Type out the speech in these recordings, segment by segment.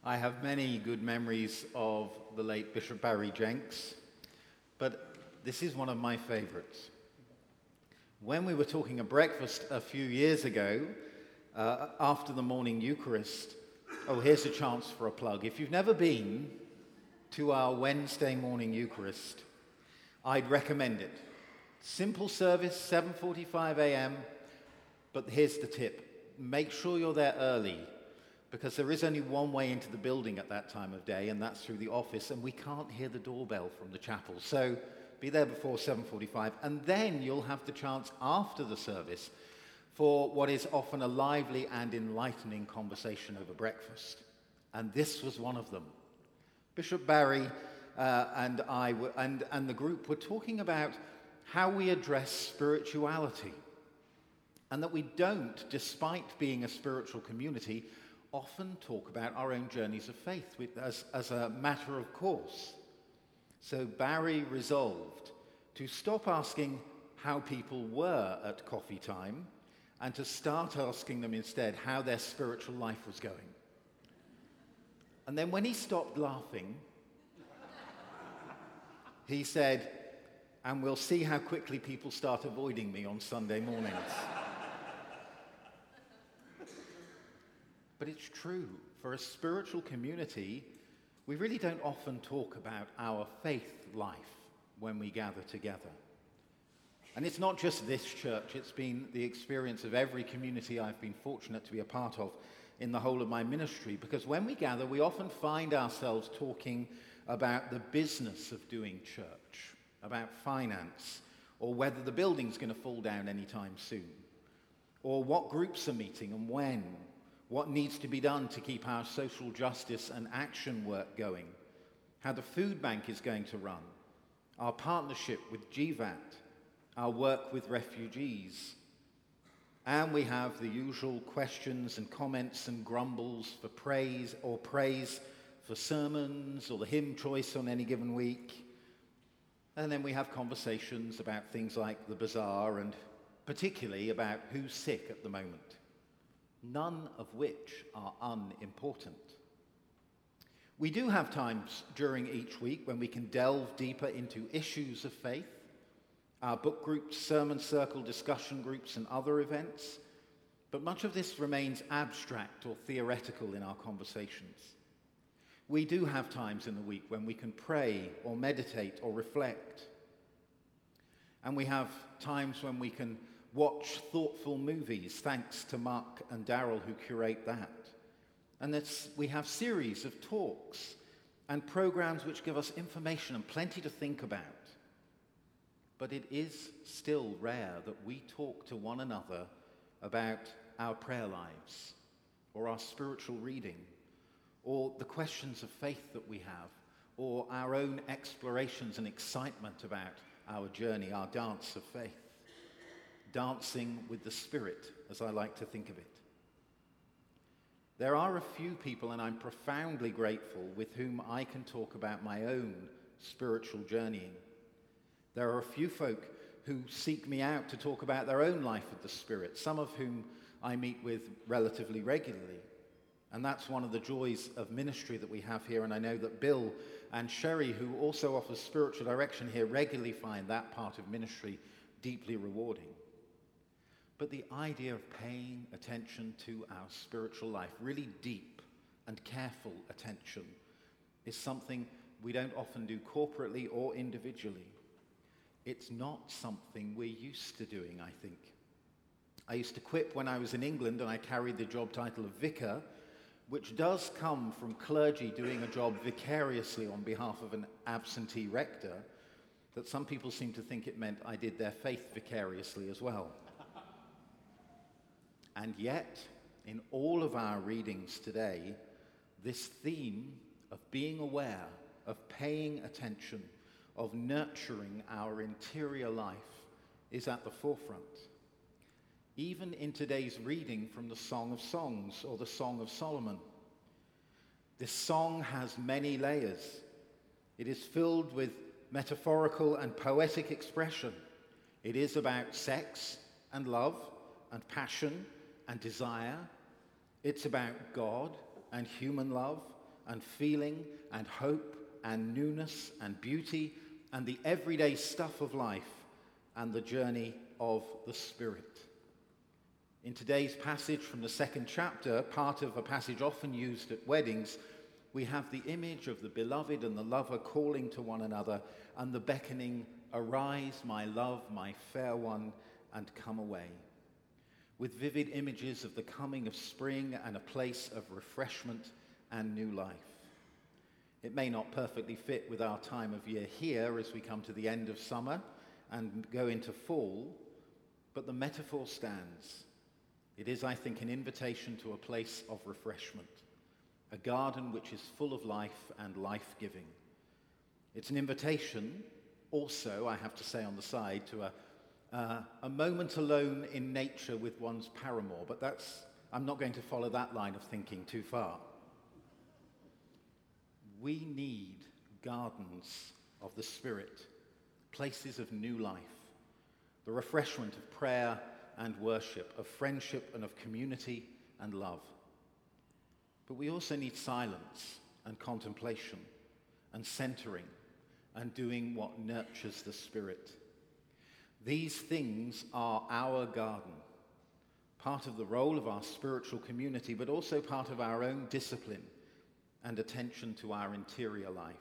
I have many good memories of the late Bishop Barry Jenks, but this is one of my favorites. When we were talking at breakfast a few years ago, after the morning Eucharist, here's a chance for a plug. If you've never been to our Wednesday morning Eucharist, I'd recommend it. Simple service, 7:45 a.m., but here's the tip. Make sure you're there early, because there is only one way into the building at that time of day, and that's through the office, and we can't hear the doorbell from the chapel. So be there before 7:45, and then you'll have the chance after the service for what is often a lively and enlightening conversation over breakfast. And this was one of them. Bishop Barry and the group were talking about how we address spirituality, and that we don't, despite being a spiritual community, often talk about our own journeys of faith as a matter of course. So Barry resolved to stop asking how people were at coffee time and to start asking them instead how their spiritual life was going. And then when he stopped laughing, he said, "And we'll see how quickly people start avoiding me on Sunday mornings." But it's true. For a spiritual community, we really don't often talk about our faith life when we gather together. And it's not just this church, it's been the experience of every community I've been fortunate to be a part of in the whole of my ministry, because when we gather, we often find ourselves talking about the business of doing church, about finance, or whether the building's going to fall down anytime soon, or what groups are meeting and when, what needs to be done to keep our social justice and action work going, how the food bank is going to run, our partnership with GVAT, our work with refugees. And we have the usual questions and comments and grumbles for praise for sermons or the hymn choice on any given week. And then we have conversations about things like the bazaar and particularly about who's sick at the moment, none of which are unimportant. We do have times during each week when we can delve deeper into issues of faith, our book groups, sermon circle, discussion groups, and other events, but much of this remains abstract or theoretical in our conversations. We do have times in the week when we can pray or meditate or reflect, and we have times when we can watch thoughtful movies, thanks to Mark and Daryl who curate that. And we have series of talks and programs which give us information and plenty to think about. But it is still rare that we talk to one another about our prayer lives or our spiritual reading or the questions of faith that we have or our own explorations and excitement about our journey, our dance of faith. Dancing with the Spirit, as I like to think of it. There are a few people, and I'm profoundly grateful, with whom I can talk about my own spiritual journeying. There are a few folk who seek me out to talk about their own life with the Spirit, some of whom I meet with relatively regularly. And that's one of the joys of ministry that we have here, and I know that Bill and Sherry, who also offers spiritual direction here, regularly find that part of ministry deeply rewarding. But the idea of paying attention to our spiritual life, really deep and careful attention, is something we don't often do corporately or individually. It's not something we're used to doing, I think. I used to quip when I was in England and I carried the job title of vicar, which does come from clergy doing a job vicariously on behalf of an absentee rector, that some people seem to think it meant I did their faith vicariously as well. And yet, in all of our readings today, this theme of being aware, of paying attention, of nurturing our interior life is at the forefront. Even in today's reading from the Song of Songs or the Song of Solomon, this song has many layers. It is filled with metaphorical and poetic expression. It is about sex and love and passion and desire. It's about God and human love and feeling and hope and newness and beauty and the everyday stuff of life and the journey of the Spirit. In today's passage from the second chapter, part of a passage often used at weddings, we have the image of the beloved and the lover calling to one another and the beckoning, "Arise, my love, my fair one, and come away," with vivid images of the coming of spring and a place of refreshment and new life. It may not perfectly fit with our time of year here as we come to the end of summer and go into fall, but the metaphor stands. It is, I think, an invitation to a place of refreshment, a garden which is full of life and life-giving. It's an invitation also, I have to say on the side, to a moment alone in nature with one's paramour, but I'm not going to follow that line of thinking too far. We need gardens of the Spirit, places of new life, the refreshment of prayer and worship, of friendship and of community and love. But we also need silence and contemplation and centering and doing what nurtures the Spirit. These things are our garden, part of the role of our spiritual community, but also part of our own discipline and attention to our interior life.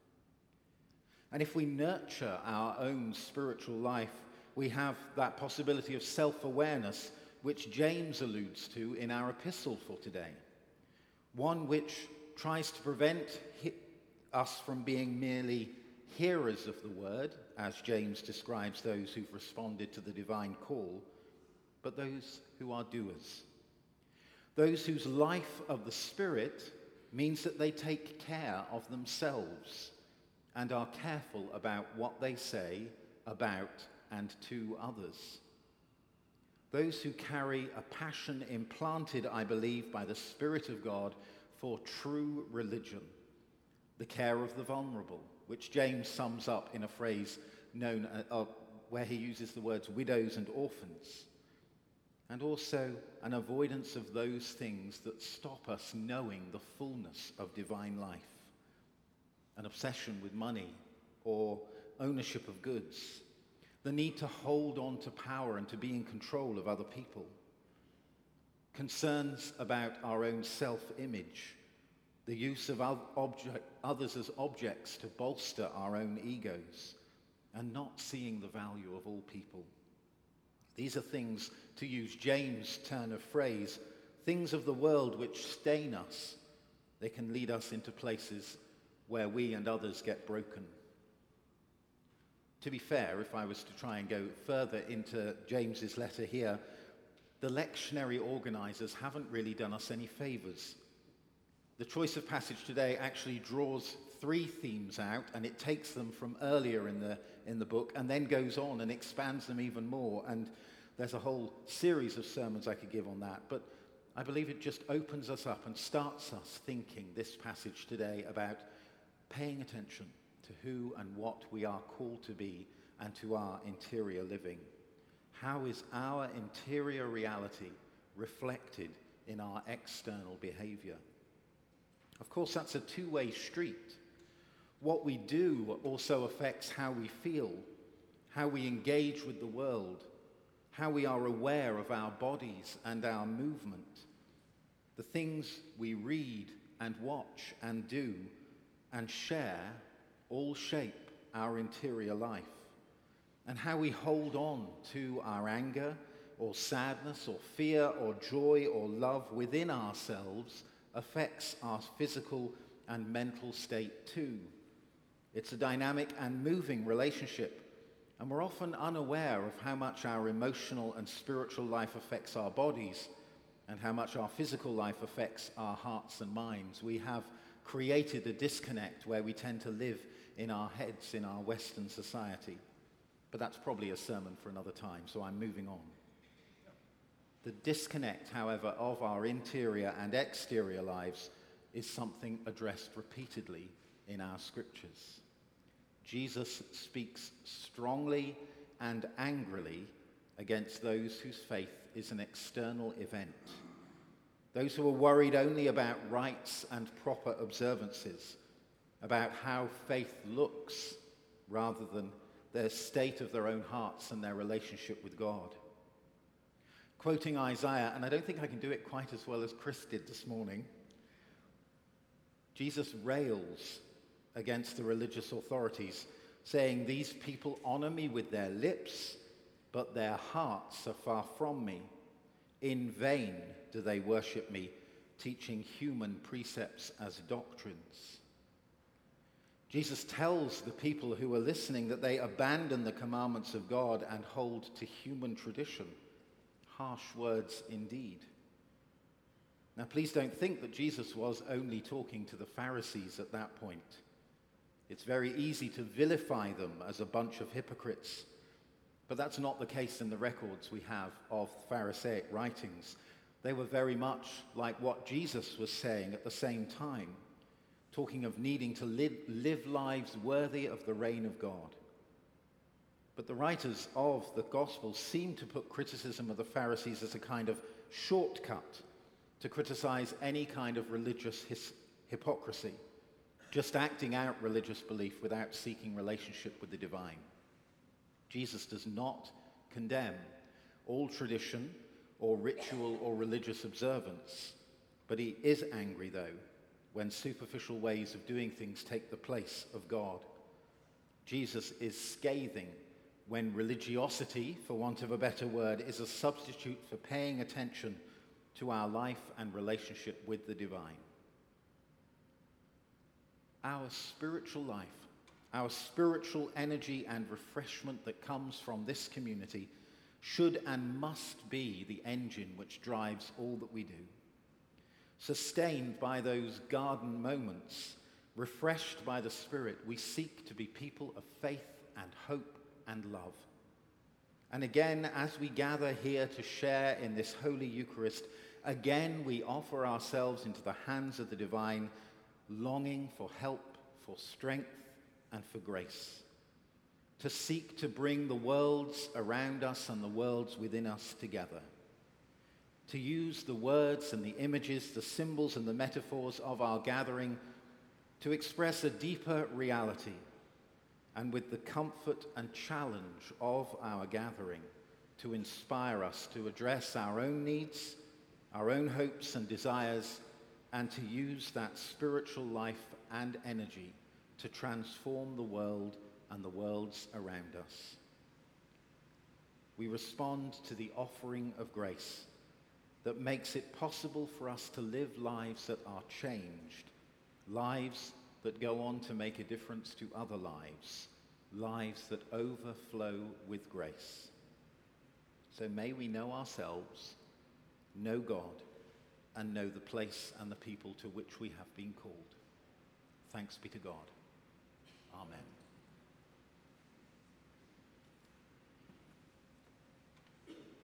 And if we nurture our own spiritual life, we have that possibility of self-awareness which James alludes to in our epistle for today. One which tries to prevent us from being merely hearers of the word, as James describes those who've responded to the divine call, but those who are doers. Those whose life of the Spirit means that they take care of themselves and are careful about what they say about and to others. Those who carry a passion implanted, I believe, by the Spirit of God for true religion, the care of the vulnerable, which James sums up in a phrase known where he uses the words widows and orphans, and also an avoidance of those things that stop us knowing the fullness of divine life, an obsession with money or ownership of goods, the need to hold on to power and to be in control of other people, concerns about our own self-image, the use of others as objects to bolster our own egos, and not seeing the value of all people. These are things, to use James' turn of phrase, things of the world which stain us. They can lead us into places where we and others get broken. To be fair, if I was to try and go further into James's letter here, the lectionary organizers haven't really done us any favors. The choice of passage today actually draws three themes out, and it takes them from earlier in the book and then goes on and expands them even more. And there's a whole series of sermons I could give on that. But I believe it just opens us up and starts us thinking, this passage today, about paying attention to who and what we are called to be and to our interior living. How is our interior reality reflected in our external behavior? Of course, that's a two-way street. What we do also affects how we feel, how we engage with the world, how we are aware of our bodies and our movement. The things we read and watch and do and share all shape our interior life. And how we hold on to our anger or sadness or fear or joy or love within ourselves affects our physical and mental state too. It's a dynamic and moving relationship, and we're often unaware of how much our emotional and spiritual life affects our bodies and how much our physical life affects our hearts and minds. We have created a disconnect where we tend to live in our heads in our Western society. But that's probably a sermon for another time, so I'm moving on. The disconnect, however, of our interior and exterior lives is something addressed repeatedly in our scriptures. Jesus speaks strongly and angrily against those whose faith is an external event. those who are worried only about rites and proper observances, about how faith looks rather than the state of their own hearts and their relationship with God. Quoting Isaiah, and I don't think I can do it quite as well as Chris did this morning, Jesus rails against the religious authorities, saying, "These people honor me with their lips, but their hearts are far from me. In vain do they worship me, teaching human precepts as doctrines." Jesus tells the people who are listening that they abandon the commandments of God and hold to human tradition. Harsh words indeed. Now, please don't think that Jesus was only talking to the Pharisees at that point. It's very easy to vilify them as a bunch of hypocrites, but that's not the case in the records we have of Pharisaic writings. They were very much like what Jesus was saying at the same time, talking of needing to live lives worthy of the reign of God. But the writers of the Gospels seem to put criticism of the Pharisees as a kind of shortcut to criticize any kind of religious hypocrisy, just acting out religious belief without seeking relationship with the divine. Jesus does not condemn all tradition or ritual or religious observance, but he is angry, though, when superficial ways of doing things take the place of God. Jesus is scathing when religiosity, for want of a better word, is a substitute for paying attention to our life and relationship with the divine. Our spiritual life, our spiritual energy and refreshment that comes from this community should and must be the engine which drives all that we do. Sustained by those garden moments, refreshed by the Spirit, we seek to be people of faith and hope and love. And again, as we gather here to share in this Holy Eucharist, again we offer ourselves into the hands of the divine, longing for help, for strength, and for grace, to seek to bring the worlds around us and the worlds within us together, to use the words and the images, the symbols and the metaphors of our gathering to express a deeper reality, and with the comfort and challenge of our gathering to inspire us to address our own needs, our own hopes and desires, and to use that spiritual life and energy to transform the world and the worlds around us. We respond to the offering of grace that makes it possible for us to live lives that are changed, lives that go on to make a difference to other lives, lives that overflow with grace. So may we know ourselves, know God, and know the place and the people to which we have been called. Thanks be to God. Amen.